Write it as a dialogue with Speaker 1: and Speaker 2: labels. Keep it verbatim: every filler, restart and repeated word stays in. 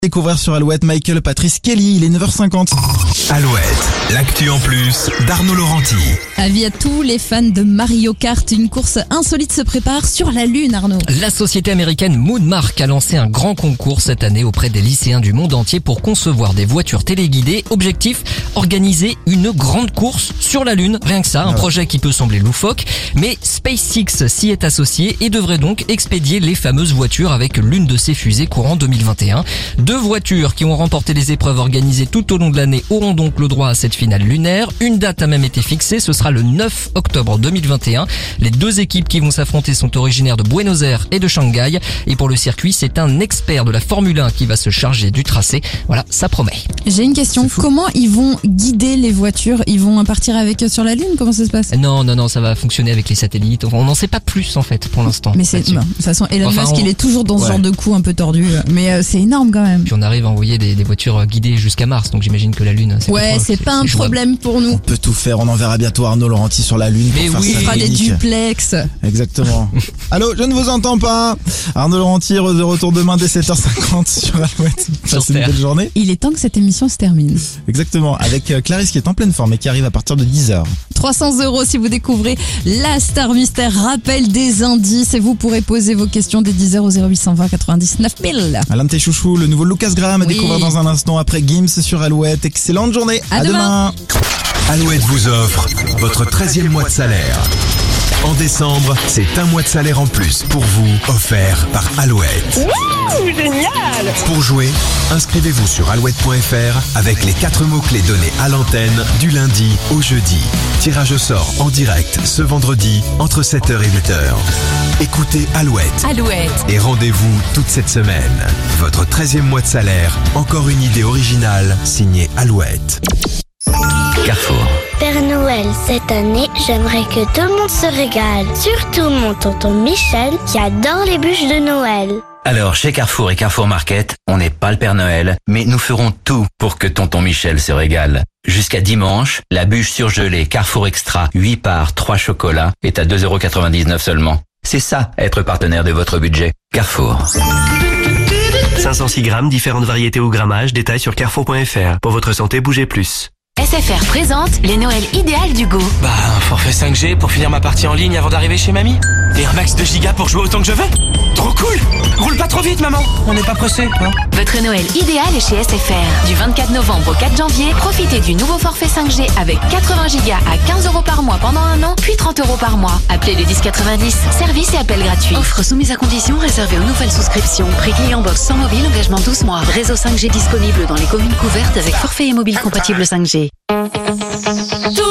Speaker 1: Découvrir sur Alouette Michael Patrice Kelly, il est neuf heures cinquante.
Speaker 2: Alouette, l'actu en plus d'Arnaud Laurenti.
Speaker 3: Avis à tous les fans de Mario Kart, une course insolite se prépare sur la Lune, Arnaud.
Speaker 4: La société américaine Moonmark a lancé un grand concours cette année auprès des lycéens du monde entier pour concevoir des voitures téléguidées. Objectif, organiser une grande course sur la Lune. Rien que ça, un projet qui peut sembler loufoque, mais SpaceX s'y est associé et devrait donc expédier les fameuses voitures avec l'une de ses fusées courant deux mille vingt et un. Deux voitures qui ont remporté les épreuves organisées tout au long de l'année auront donc le droit à cette finale lunaire. Une date a même été fixée, ce sera le neuf octobre deux mille vingt et un. Les deux équipes qui vont s'affronter sont originaires de Buenos Aires et de Shanghai. Et pour le circuit, c'est un expert de la Formule un qui va se charger du tracé. Voilà, ça promet.
Speaker 3: J'ai une question, comment ils vont guider les voitures? Ils vont partir avec eux sur la Lune? Comment ça se passe?
Speaker 4: Non, non, non, ça va fonctionner avec les satellites. On n'en sait pas plus en fait pour l'instant.
Speaker 3: Mais c'est, bah, de toute façon, Elon
Speaker 4: Enfin,
Speaker 3: Musk,
Speaker 4: on...
Speaker 3: il est toujours dans ce
Speaker 4: ouais.
Speaker 3: genre de coup un peu tordu. Mais euh, c'est énorme quand même.
Speaker 4: Puis on arrive à envoyer des, des voitures guidées jusqu'à Mars, donc j'imagine que la Lune, c'est
Speaker 3: Ouais,
Speaker 4: pas,
Speaker 3: c'est pas un problème pour nous.
Speaker 1: On peut tout faire, on en verra bientôt Arnaud Laurenti sur la Lune.
Speaker 4: Mais
Speaker 1: pour
Speaker 4: oui,
Speaker 1: faire
Speaker 3: On
Speaker 1: sa
Speaker 3: fera des
Speaker 1: chronique.
Speaker 3: duplex.
Speaker 1: Exactement. Allô, je ne vous entends pas. Arnaud Laurenti, heureux de retour demain dès sept heures cinquante sur Alouette. Passez une
Speaker 4: Terre.
Speaker 1: belle journée.
Speaker 3: Il est temps que cette émission se termine.
Speaker 1: Exactement, avec euh, Clarisse qui est en pleine forme et qui arrive à partir de dix heures.
Speaker 3: trois cents euros si vous découvrez la star mystère. Rappel des indices et vous pourrez poser vos questions dès dix heures au zéro huit cent vingt quatre-vingt-dix-neuf mille.
Speaker 1: Alain de tes chouchous, le nouveau Lucas Graham à
Speaker 3: Oui.
Speaker 1: découvrir dans un instant après Gims sur Alouette. Excellente journée.
Speaker 3: À demain.
Speaker 2: Alouette vous offre votre treizième mois de salaire. En décembre, c'est un mois de salaire en plus pour vous, offert par Alouette.
Speaker 5: Ouh, génial!
Speaker 2: Pour jouer, inscrivez-vous sur alouette point f r avec les quatre mots-clés donnés à l'antenne du lundi au jeudi. Tirage au sort en direct ce vendredi entre sept heures et huit heures. Écoutez Alouette.
Speaker 5: Alouette.
Speaker 2: Et rendez-vous toute cette semaine. Votre treizième mois de salaire, encore une idée originale signée Alouette. Carrefour.
Speaker 6: Père Noël, cette année, j'aimerais que tout le monde se régale. Surtout mon tonton Michel qui adore les bûches de Noël.
Speaker 7: Alors, chez Carrefour et Carrefour Market, on n'est pas le Père Noël, mais nous ferons tout pour que tonton Michel se régale. Jusqu'à dimanche, la bûche surgelée Carrefour Extra huit parts, trois chocolats est à deux euros quatre-vingt-dix-neuf seulement. C'est ça, être partenaire de votre budget. Carrefour.
Speaker 8: cinq cent six grammes, différentes variétés au grammage, détails sur carrefour point f r. Pour votre santé, bougez plus.
Speaker 9: S F R présente les Noëls idéales d'Hugo.
Speaker 10: Bah, un forfait cinq G pour finir ma partie en ligne avant d'arriver chez mamie. Et un max de gigas pour jouer autant que je veux. Trop cool! Roule pas trop vite, maman. On n'est pas pressé, hein.
Speaker 9: Votre Noël idéal est chez S F R. Du vingt-quatre novembre au quatre janvier, profitez du nouveau forfait cinq G avec quatre-vingts gigas à quinze euros par mois pendant un an, puis trente euros par mois. Appelez le dix quatre-vingt-dix. Service et appel gratuit.
Speaker 11: Offre soumise à conditions réservée aux nouvelles souscriptions. Prix client box sans mobile, engagement douze mois. Réseau cinq G disponible dans les communes couvertes avec forfait et mobile compatible cinq G.
Speaker 5: Tout